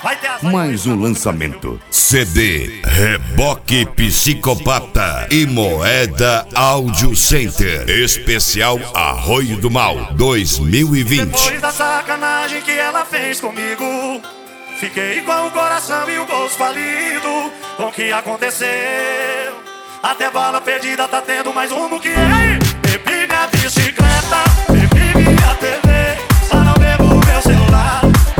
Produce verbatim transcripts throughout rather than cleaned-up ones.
Mais um lançamento. C D Reboque Psicopata e Moeda Audio Center. Especial Arroio do Mal dois mil e vinte. Depois da sacanagem que ela fez comigo, fiquei com o coração e o bolso falido. Com o que aconteceu? Até bala perdida tá tendo mais um no que é. Bebi minha bicicleta, bebi minha T V, só não bebo meu celular.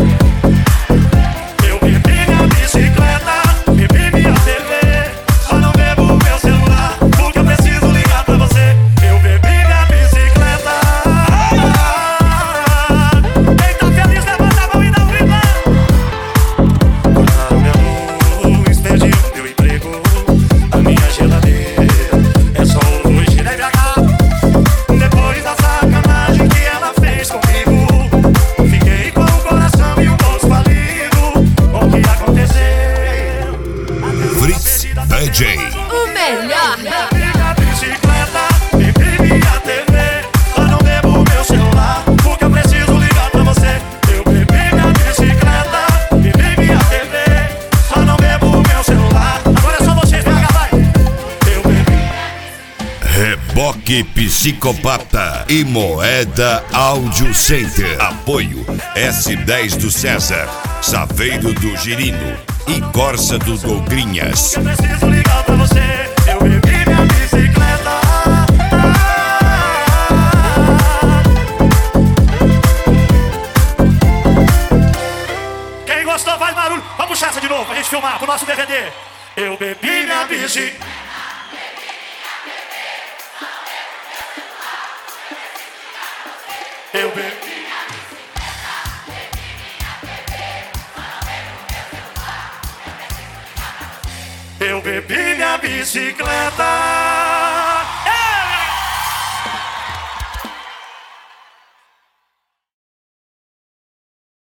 Eu bebi minha bicicleta, bebi minha T V, só não bebo meu celular, porque eu preciso ligar pra você. Eu bebi minha bicicleta. Quem tá feliz levanta a mão e dá um rima. Cortaram minha luz, perdi o meu emprego, a minha geladeira é só um luz de B H. Depois da sacanagem que ela fez comigo, fiquei com o coração e o bolso falido. O que aconteceu? Fritz D J. O melhor da Bebi minha bicicleta, bebi minha T V, só não bebo meu celular, porque eu preciso ligar pra você. Eu bebi minha bicicleta, bebi minha T V, só não bebo meu celular. Agora é só vocês, B H, vai! Eu bebi. Reboque Psicopata e Moeda Audio Center. Apoio S dez do César, Saveiro do Girino e Corsa do Dogrinhas. Eu preciso ligar pra você. Eu bebi minha bicicleta. Quem gostou faz barulho. Vamos puxar essa de novo pra gente filmar pro nosso D V D. Eu bebi minha bicicleta. Eu bebi. Eu bebi minha bicicleta.